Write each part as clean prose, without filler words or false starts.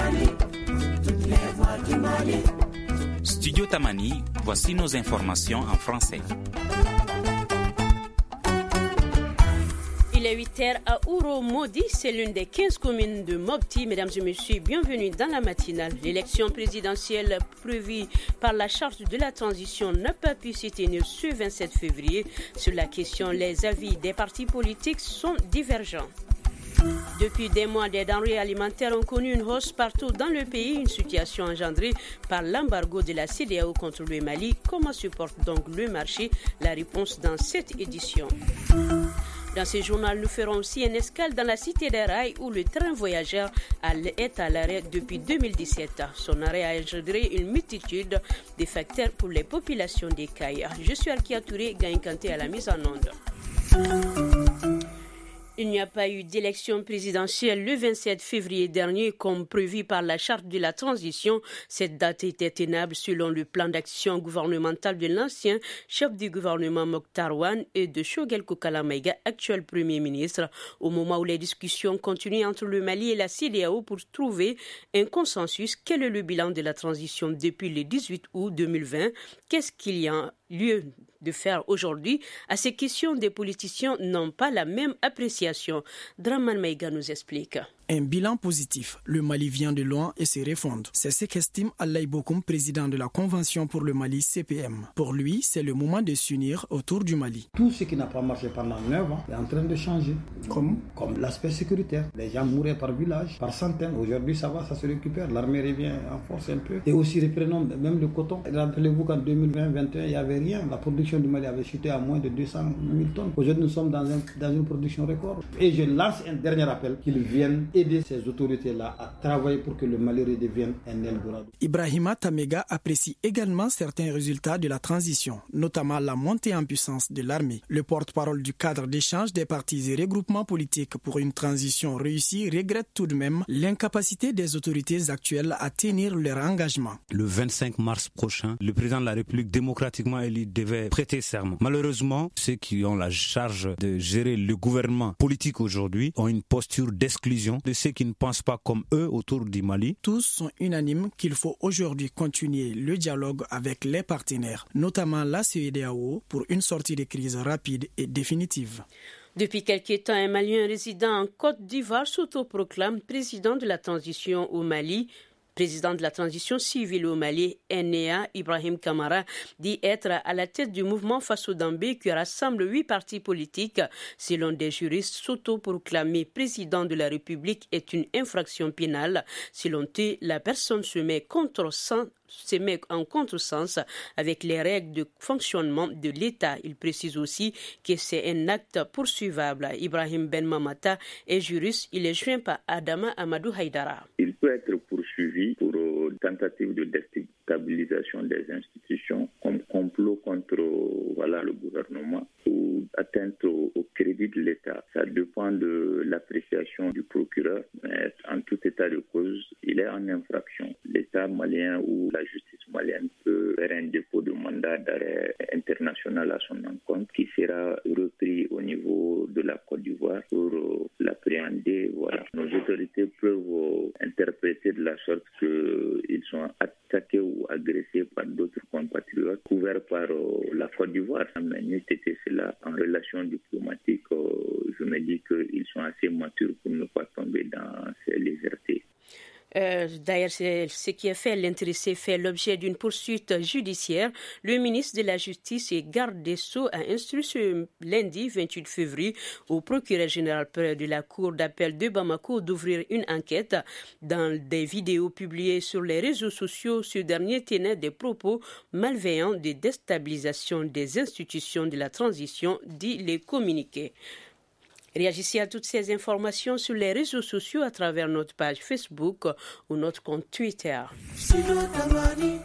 Mali, toutes les voix du Mali. Studio Tamani, voici nos informations en français. Il est 8h à Ouro-Modi, c'est l'une des 15 communes de Mopti. Mesdames et messieurs, bienvenue dans la matinale. L'élection présidentielle prévue par la charte de la transition n'a pas pu se tenir ce 27 février. Sur la question, les avis des partis politiques sont divergents. Depuis des mois, des denrées alimentaires ont connu une hausse partout dans le pays, une situation engendrée par l'embargo de la CEDEAO contre le Mali. Comment se porte donc le marché? La réponse dans cette édition. Dans ce journal, nous ferons aussi une escale dans la cité des rails où le train voyageur est à l'arrêt depuis 2017. Son arrêt a engendré une multitude de facteurs pour les populations des Kayes. Je suis Alkia Touré, Gaïn Kanté à la mise en onde. Il n'y a pas eu d'élection présidentielle le 27 février dernier comme prévu par la charte de la transition. Cette date était tenable selon le plan d'action gouvernemental de l'ancien chef du gouvernement Mokhtar Wane et de Choguel Kokala Maïga, actuel Premier ministre, au moment où les discussions continuent entre le Mali et la CEDEAO pour trouver un consensus. Quel est le bilan de la transition depuis le 18 août 2020? Qu'est-ce qu'il y a lieu de faire aujourd'hui? À ces questions, des politiciens n'ont pas la même appréciation. Draman Maïga nous explique. Un bilan positif. Le Mali vient de loin et se refond. C'est ce qu'estime Alaï Bokoum, président de la Convention pour le Mali CPM. Pour lui, c'est le moment de s'unir autour du Mali. Tout ce qui n'a pas marché pendant 9 ans est en train de changer. Comme l'aspect sécuritaire. Les gens mouraient par village, par centaines. Aujourd'hui, ça va, ça se récupère. L'armée revient en force un peu. Et aussi, reprenons même le coton. Rappelez-vous qu'en 2020-2021, il n'y avait rien. La production du Mali avait chuté à moins de 200 000 tonnes. Aujourd'hui, nous sommes dans une production record. Et je lance un dernier appel qu'ils viennent aider ces autorités-là à travailler pour que le Mali redevienne un Eldorado. Ibrahima Tamega apprécie également certains résultats de la transition, notamment la montée en puissance de l'armée. Le porte-parole du cadre d'échange des partis et regroupements politiques pour une transition réussie regrette tout de même l'incapacité des autorités actuelles à tenir leur engagement. Le 25 mars prochain, le président de la République démocratiquement élu devait prêter serment. Malheureusement, ceux qui ont la charge de gérer le gouvernement politique aujourd'hui ont une posture d'exclusion de ceux qui ne pensent pas comme eux autour du Mali. Tous sont unanimes qu'il faut aujourd'hui continuer le dialogue avec les partenaires, notamment la CEDEAO, pour une sortie de crise rapide et définitive. Depuis quelque temps, un Malien résident en Côte d'Ivoire s'autoproclame président de la transition au Mali. Président de la transition civile au Mali, NEA, Ibrahim Kamara, dit être à la tête du mouvement Faso Dambé qui rassemble 8 partis politiques. Selon des juristes, s'autoproclamer président de la République est une infraction pénale. Selon eux, la personne se met en contresens avec les règles de fonctionnement de l'État. Il précise aussi que c'est un acte poursuivable. Ibrahim Ben Mamata est juriste. Il est joint par Adama Amadou Haïdara. Il peut être poursuivi pour tentative de déstabilisation des institutions, comme complot contre le gouvernement ou atteinte au crédit de l'État. Ça dépend de l'appréciation du procureur, mais en tout état de cause, il est en infraction. L'État malien ou la justice malienne peut faire un dépôt de mandat d'arrêt international à son encontre qui sera repris au niveau de la Côte d'Ivoire pour l'appréhender. Voilà. Nos autorités peuvent interpréter de la sorte qu'ils sont attaqués ou agressés par d'autres compatriotes couverts par la Côte d'Ivoire. Mais n'eût été cela en relation diplomatique, je me dis qu'ils sont assez matures pour ne pas tomber dans ces légèretés. D'ailleurs, c'est ce qui est fait. L'intéressé fait l'objet d'une poursuite judiciaire. Le ministre de la Justice et garde des Sceaux a instruit ce lundi 28 février au procureur général de la Cour d'appel de Bamako d'ouvrir une enquête. Dans des vidéos publiées sur les réseaux sociaux, ce dernier tenait des propos malveillants de déstabilisation des institutions de la transition, dit les communiqués. Réagissez à toutes ces informations sur les réseaux sociaux à travers notre page Facebook ou notre compte Twitter.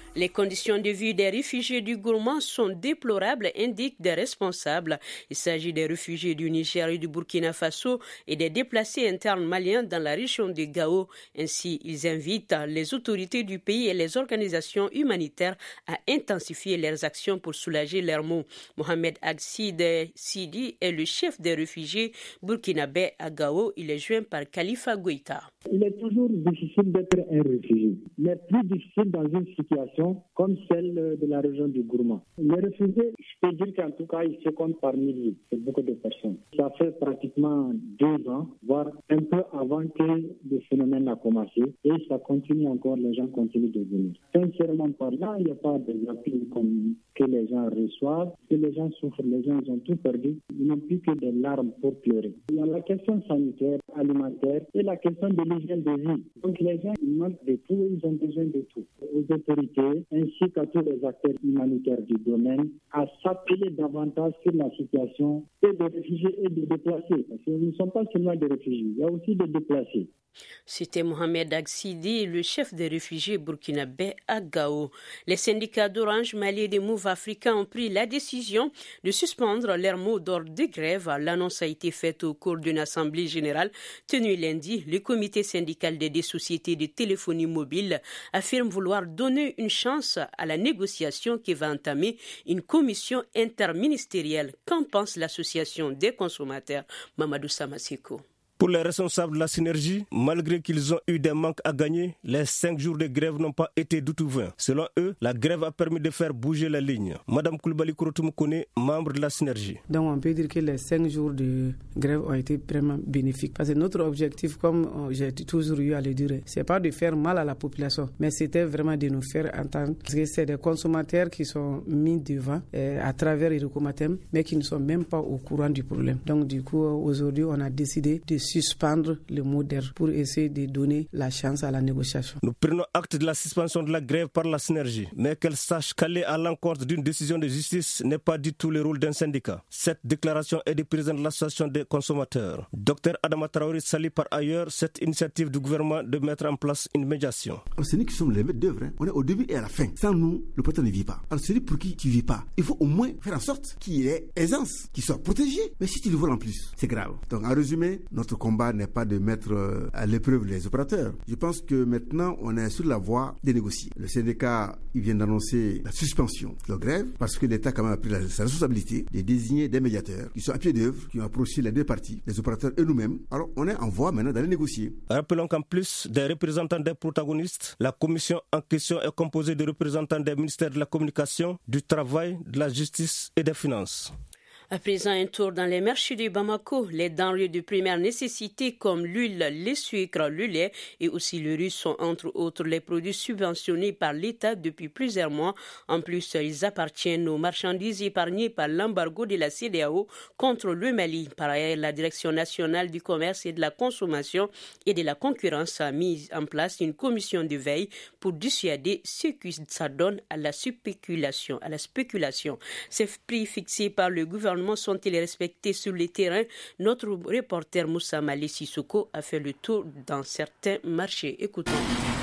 Les conditions de vie des réfugiés du Gourma sont déplorables, indiquent des responsables. Il s'agit des réfugiés du Niger et du Burkina Faso et des déplacés internes maliens dans la région de Gao. Ainsi, ils invitent les autorités du pays et les organisations humanitaires à intensifier leurs actions pour soulager leurs maux. Mohamed Agsid Sidi est le chef des réfugiés burkinabés à Gao. Il est joint par Khalifa Goïta. Il est toujours difficile d'être un réfugié, mais plus difficile dans une situation comme celle de la région du Gourma. Les réfugiés, je peux dire qu'en tout cas, ils se comptent par milliers. C'est beaucoup de personnes. Ça fait pratiquement 2 ans, voire un peu avant que le phénomène a commencé. Et ça continue encore, les gens continuent de venir. Sincèrement parlant, il n'y a pas d'appui comme que les gens reçoivent, que les gens souffrent, les gens ils ont tout perdu. Ils n'ont plus que des larmes pour pleurer. Il y a la question sanitaire, alimentaire et la question de l'hygiène de vie. Donc les gens, ils manquent de tout et ils ont besoin de tout. Aux autorités ainsi qu'à tous les acteurs humanitaires du domaine à s'appeler davantage sur la situation et des réfugiés et des déplacés. Parce qu'ils ne sont pas seulement des réfugiés, il y a aussi des déplacés. C'était Mohamed Agsidi, le chef des réfugiés burkinabés à Gao. Les syndicats d'Orange, Mali et des Move africains ont pris la décision de suspendre leur mot d'ordre de grève. L'annonce a été faite au cours d'une assemblée générale tenue lundi. Le comité syndical des sociétés de téléphonie mobile affirme vouloir donner une chance à la négociation qui va entamer une commission interministérielle. Qu'en pense l'association des consommateurs? Mamadou Samasiko. Pour les responsables de la synergie, malgré qu'ils ont eu des manques à gagner, les 5 jours de grève n'ont pas été du tout vains. Selon eux, la grève a permis de faire bouger la ligne. Madame Koulibaly Kouroutoumoukoune, membre de la synergie. Donc on peut dire que les 5 jours de grève ont été vraiment bénéfiques. Parce que notre objectif, comme j'ai toujours eu à le dire, c'est pas de faire mal à la population, mais c'était vraiment de nous faire entendre. Parce que c'est des consommateurs qui sont mis devant à travers les recomatem, mais qui ne sont même pas au courant du problème. Donc du coup, aujourd'hui, on a décidé de suspendre le mot d'ordre pour essayer de donner la chance à la négociation. Nous prenons acte de la suspension de la grève par la synergie, mais qu'elle sache qu'aller à l'encontre d'une décision de justice n'est pas du tout le rôle d'un syndicat. Cette déclaration est du président de l'association des consommateurs. Dr Adama Traoré salue par ailleurs cette initiative du gouvernement de mettre en place une médiation. C'est nous qui sommes les maîtres d'œuvre. On est au début et à la fin. Sans nous, le peuple ne vit pas. Alors celui pour qui tu ne vis pas, il faut au moins faire en sorte qu'il y ait aisance, qu'il soit protégé. Mais si tu le voles en plus, c'est grave. Donc en résumé, notre combat n'est pas de mettre à l'épreuve les opérateurs. Je pense que maintenant, on est sur la voie de négocier. Le syndicat, il vient d'annoncer la suspension de la grève parce que l'État quand même a pris sa responsabilité de désigner des médiateurs qui sont à pied d'œuvre, qui ont approché les deux parties, les opérateurs et nous-mêmes. Alors, on est en voie maintenant d'aller négocier. Rappelons qu'en plus des représentants des protagonistes, la commission en question est composée de représentants des ministères de la Communication, du Travail, de la Justice et des Finances. À présent, un tour dans les marchés de Bamako. Les denrées de première nécessité comme l'huile, les sucres, le lait et aussi le riz sont entre autres les produits subventionnés par l'État depuis plusieurs mois. En plus, ils appartiennent aux marchandises épargnées par l'embargo de la CEDEAO contre le Mali. Par ailleurs, la Direction nationale du commerce et de la consommation et de la concurrence a mis en place une commission de veille pour dissuader ce qui s'adonne à la spéculation. Ces prix fixés par le gouvernement sont-ils respectés sur le terrain? Notre reporter Moussa Mali Sissoko a fait le tour dans certains marchés. Écoutons.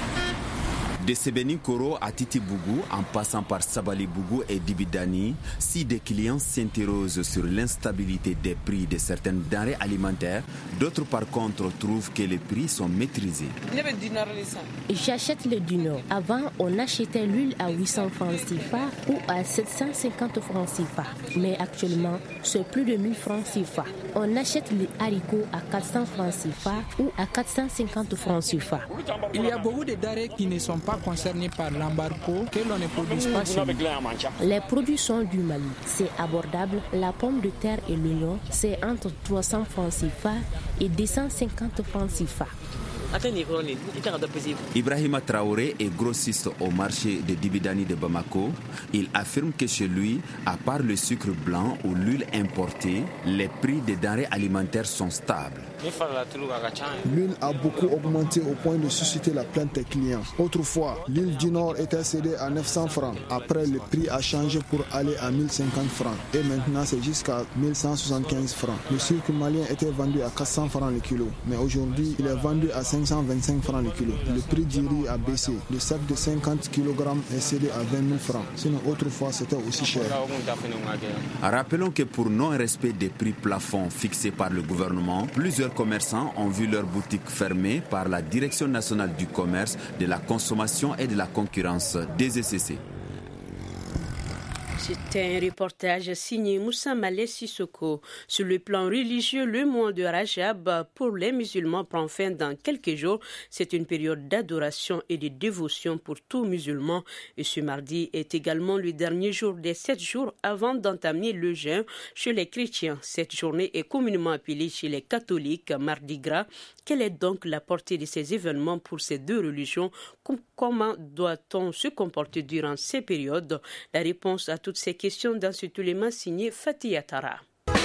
De Sebeni Koro à Titibougou, en passant par Sabali Bougou et Dibidani, si des clients s'interrogent sur l'instabilité des prix de certaines denrées alimentaires, d'autres par contre trouvent que les prix sont maîtrisés. J'achète le Dunor. Avant, on achetait l'huile à 800 francs CFA ou à 750 francs CFA. Mais actuellement, c'est plus de 1000 francs CFA. On achète les haricots à 400 francs CFA ou à 450 francs CFA. Il y a beaucoup de denrées qui ne sont pas concernés par l'embargo que l'on ne produit pas chez nous. Les produits sont du Mali. C'est abordable. La pomme de terre et l'oignon, c'est entre 300 francs CFA et 250 francs CFA. Ibrahima Traoré est grossiste au marché de Dibidani de Bamako. Il affirme que chez lui, à part le sucre blanc ou l'huile importée, les prix des denrées alimentaires sont stables. L'huile a beaucoup augmenté au point de susciter la plainte des clients. Autrefois, l'huile du Nord était cédée à 900 francs. Après, le prix a changé pour aller à 1050 francs. Et maintenant, c'est jusqu'à 1175 francs. Le sucre malien était vendu à 400 francs le kilo. Mais aujourd'hui, il est vendu à 500 525 francs le kilo. Le prix du riz a baissé. Le sac de 50 kg est cédé à 20 000 francs. Sinon, autrefois, c'était aussi cher. Rappelons que pour non-respect des prix plafonds fixés par le gouvernement, plusieurs commerçants ont vu leurs boutiques fermées par la Direction nationale du commerce, de la consommation et de la concurrence, DGCC. C'était un reportage signé Moussa Malé Sissoko. Sur le plan religieux, le mois de Rajab pour les musulmans prend fin dans quelques jours. C'est une période d'adoration et de dévotion pour tout musulman. Et ce mardi est également le dernier jour des 7 jours avant d'entamer le jeûne chez les chrétiens. Cette journée est communément appelée chez les catholiques Mardi Gras. Quelle est donc la portée de ces événements pour ces deux religions? Comment doit-on se comporter durant ces périodes? La réponse à toutes ces questions dans ce Touléma signé Fatih Atara.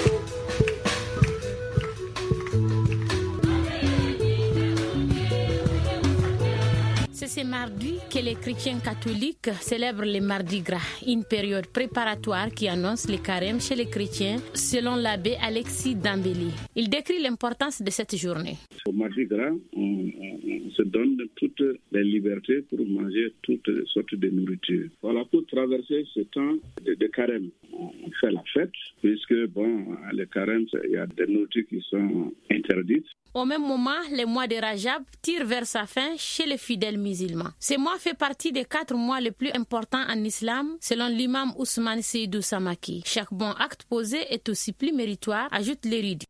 C'est ce mardi que les chrétiens catholiques célèbrent le Mardi Gras, une période préparatoire qui annonce le carême chez les chrétiens, selon l'abbé Alexis Dambélé. Il décrit l'importance de cette journée. Au Mardi Gras, on se donne toutes les libertés pour manger toutes sortes de nourriture. Voilà, pour traverser ce temps de carême. On fait la fête, puisque, le carême, il y a des nourritures qui sont interdites. Au même moment, le mois de Rajab tire vers sa fin chez les fidèles musulmans. Ce mois fait partie des 4 mois les plus importants en islam, selon l'imam Ousmane Seydou Samaki. Chaque bon acte posé est aussi plus méritoire, ajoute l'érudit.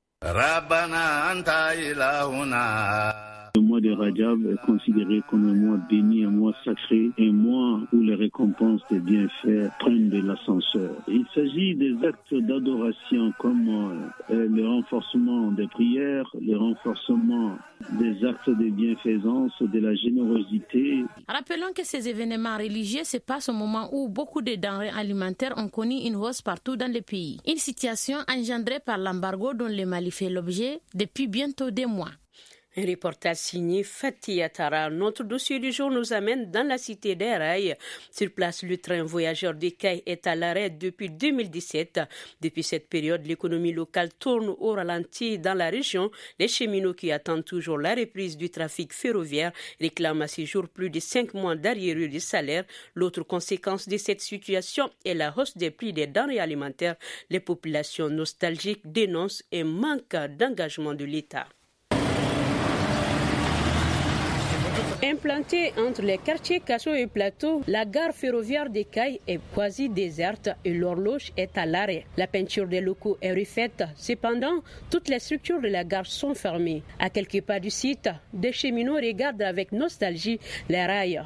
Le mois de Rajab est considéré comme un mois béni, un mois sacré, un mois où les récompenses des bienfaits prennent de l'ascenseur. Il s'agit des actes d'adoration comme le renforcement des prières, le renforcement des actes de bienfaisance, de la générosité. Rappelons que ces événements religieux se passent au moment où beaucoup de denrées alimentaires ont connu une hausse partout dans le pays. Une situation engendrée par l'embargo dont le Mali fait l'objet depuis bientôt des mois. Un reportage signé Fatih Atara. Notre dossier du jour nous amène dans la cité des Rails. Sur place, le train voyageur d'Ekaï est à l'arrêt depuis 2017. Depuis cette période, l'économie locale tourne au ralenti dans la région. Les cheminots qui attendent toujours la reprise du trafic ferroviaire réclament à ce jour plus de 5 mois d'arriérés de salaire. L'autre conséquence de cette situation est la hausse des prix des denrées alimentaires. Les populations nostalgiques dénoncent un manque d'engagement de l'État. Implantée entre les quartiers Kasso et Plateau, la gare ferroviaire d'Ekaï est quasi déserte et l'horloge est à l'arrêt. La peinture des locaux est refaite. Cependant, toutes les structures de la gare sont fermées. À quelques pas du site, des cheminots regardent avec nostalgie les rails.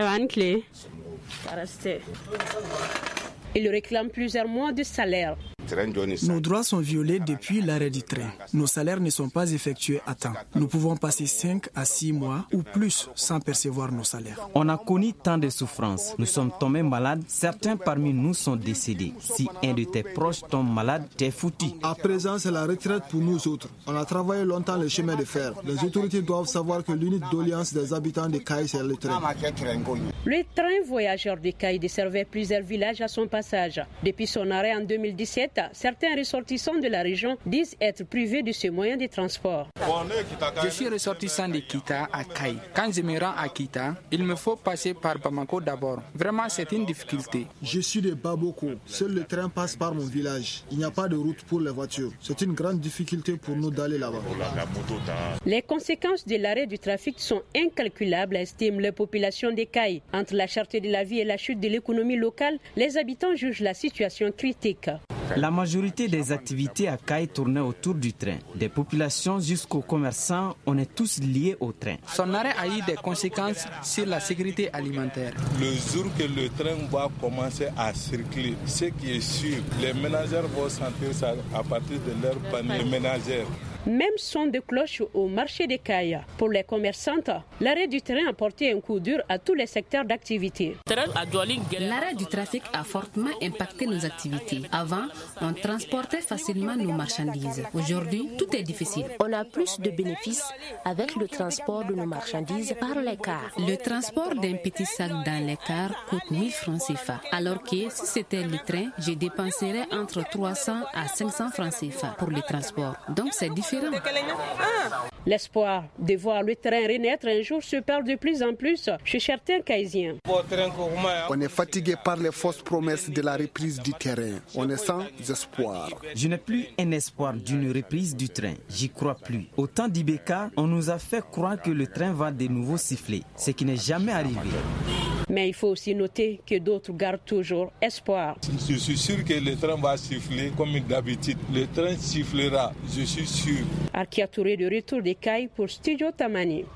Ils réclament plusieurs mois de salaire. Nos droits sont violés depuis l'arrêt du train. Nos salaires ne sont pas effectués à temps. Nous pouvons passer 5 à 6 mois ou plus sans percevoir nos salaires. On a connu tant de souffrances. Nous sommes tombés malades. Certains parmi nous sont décédés. Si un de tes proches tombe malade, t'es foutu. À présent, c'est la retraite pour nous autres. On a travaillé longtemps le chemin de fer. Les autorités doivent savoir que l'unique doléance des habitants de Kaï, c'est le train. Le train voyageur de Kaï desservait plusieurs villages à son passage. Depuis son arrêt en 2017, certains ressortissants de la région disent être privés de ce moyen de transport. Je suis ressortissant de Kita à Kaï. Quand je me rends à Kita, il me faut passer par Bamako d'abord. Vraiment, c'est une difficulté. Je suis de Baboko. Seul le train passe par mon village. Il n'y a pas de route pour les voitures. C'est une grande difficulté pour nous d'aller là-bas. Les conséquences de l'arrêt du trafic sont incalculables, estime la population de Kaï. Entre la cherté de la vie et la chute de l'économie locale, les habitants jugent la situation critique. La majorité des activités à Kaï tournaient autour du train. Des populations jusqu'aux commerçants, on est tous liés au train. Son arrêt a eu des conséquences sur la sécurité alimentaire. Le jour que le train va commencer à circuler, ce qui est sûr, les ménagères vont sentir ça à partir de leur panier ménagère. Même son de cloche au marché des Kaï. Pour les commerçantes, l'arrêt du train a porté un coup dur à tous les secteurs d'activité. L'arrêt du trafic a fortement impacté nos activités. Avant, on transportait facilement nos marchandises. Aujourd'hui, tout est difficile. On a plus de bénéfices avec le transport de nos marchandises par les cars. Le transport d'un petit sac dans les cars coûte 1000 francs CFA. Alors que si c'était le train, je dépenserais entre 300 à 500 francs CFA pour le transport. Donc c'est différent. L'espoir de voir le train renaître un jour se perd de plus en plus chez certains Kaisiens. On est fatigué par les fausses promesses de la reprise du terrain. On est sans espoir. Je n'ai plus un espoir d'une reprise du train. J'y crois plus. Au temps d'Ibeka, on nous a fait croire que le train va de nouveau siffler, ce qui n'est jamais arrivé. Mais il faut aussi noter que d'autres gardent toujours espoir. Je suis sûr que le train va siffler comme d'habitude. Le train sifflera, je suis sûr. Arkia Touré de retour des Cailles pour Studio Tamani.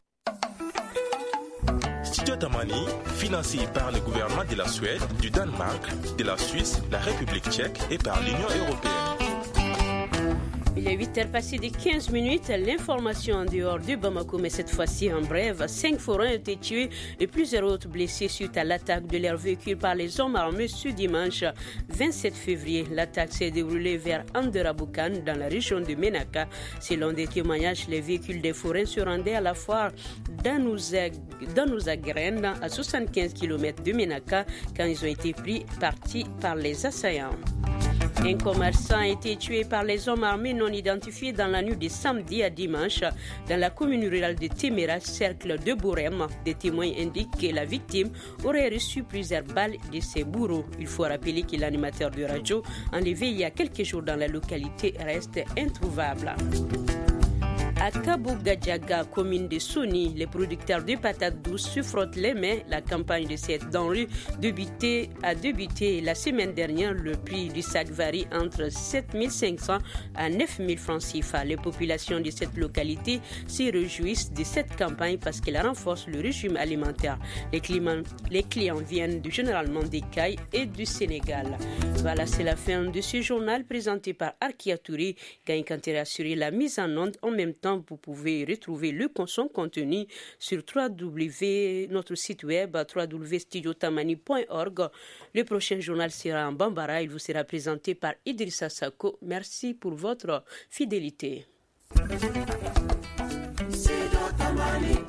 Studio Tamani, financé par le gouvernement de la Suède, du Danemark, de la Suisse, la République tchèque et par l'Union européenne. Il est 8h passé de 15 minutes. L'information en dehors de Bamako, mais cette fois-ci en bref. 5 forains ont été tués et plusieurs autres blessés suite à l'attaque de leur véhicule par les hommes armés ce dimanche 27 février. L'attaque s'est déroulée vers Anderabukan dans la région de Menaka. Selon des témoignages, les véhicules des forains se rendaient à la foire d'Anouzagren à 75 km de Menaka quand ils ont été pris partis par les assaillants. Un commerçant a été tué par les hommes armés non identifiés dans la nuit de samedi à dimanche dans la commune rurale de Temera, cercle de Bourem. Des témoins indiquent que la victime aurait reçu plusieurs balles de ses bourreaux. Il faut rappeler que l'animateur de radio enlevé il y a quelques jours dans la localité reste introuvable. À Kabou-Gadjaga, commune de Soni, les producteurs de patates douces se frottent les mains. La campagne de cette denrée a débuté la semaine dernière. Le prix du sac varie entre 7 500 à 9 000 francs CFA. Les populations de cette localité s'y réjouissent de cette campagne parce qu'elle renforce le régime alimentaire. Les clients viennent généralement des Cailles et du Sénégal. Voilà, c'est la fin de ce journal présenté par Arkia Touré. Gagne Kanté a assuré la mise en onde. En même temps, vous pouvez retrouver son contenu sur notre site web www.studiotamani.org. Le prochain journal sera en Bambara. Il vous sera présenté par Idrissa Sako. Merci pour votre fidélité. Studio Tamani.